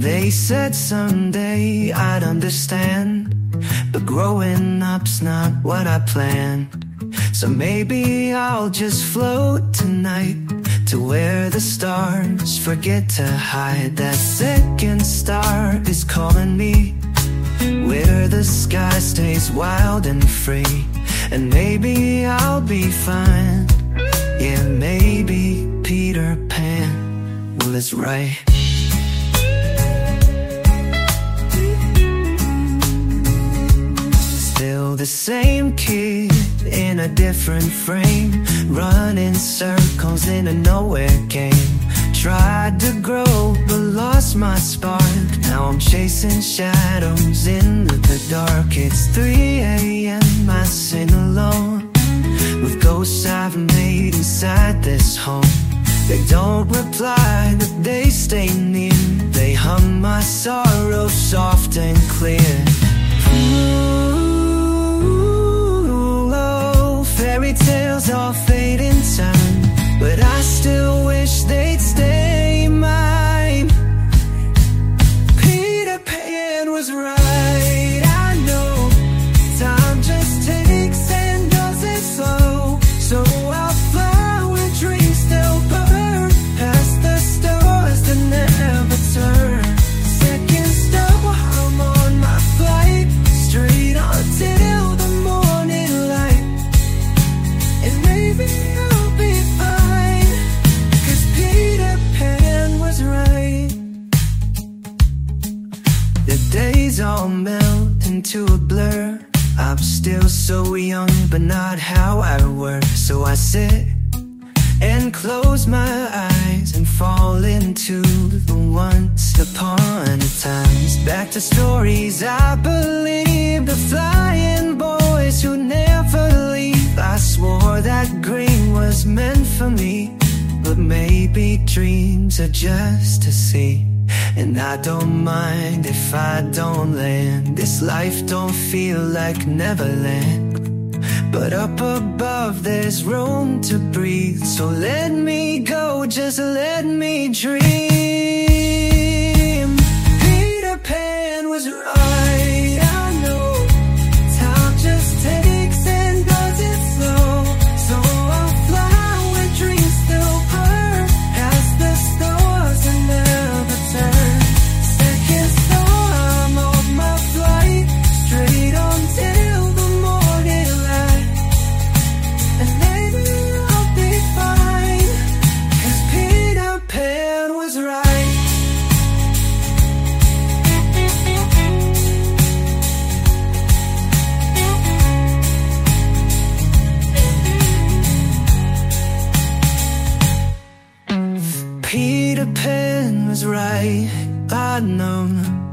They said someday I'd understand, but growing up's not what I planned. So maybe I'll just float tonight to where the stars forget to hide. That second star is calling me, where the sky stays wild and free. And maybe I'll be fine. Yeah, maybe Peter Pan was right. Still the same kid in a different frame, running circles in a nowhere game. Tried to grow but lost my spark. Now I'm chasing shadows into the dark. It's 3 a.m. I sing alone with ghosts I've made inside this home. They don't reply, but they stay near. They hum my sorrow soft and clear. Ooh, oh, fairy tales all fade in time, but I still wish they'd stay mine. Peter Pan was right, I know. Time just takes and does it slow. So I'll fly where dreams still burn, past the stars that never turn. Second stop while I'm on my flight, straight on till the morning light. And maybe I'll be fine, 'cause Peter Pan was right. The days all melt into a blur. I'm still so young, but not how I work. So I sit and close my eyes and fall into the once upon a times. Back to stories I believe, the flying boys who never leave. I swore that green was meant for me, but maybe dreams are just to see. And I don't mind if I don't land. This life don't feel like Neverland, but up above there's room to breathe. So let me go, just let me dream. Peter Pan was right, I know. Time just takes and does it slow. So I'll fly where dreams still burn, past the stars and never turn. Second star, I'm on my flight, straight on till the morning light. And maybe I'll be fine, 'cause Peter Pan was right. Peter Pan was right, I know.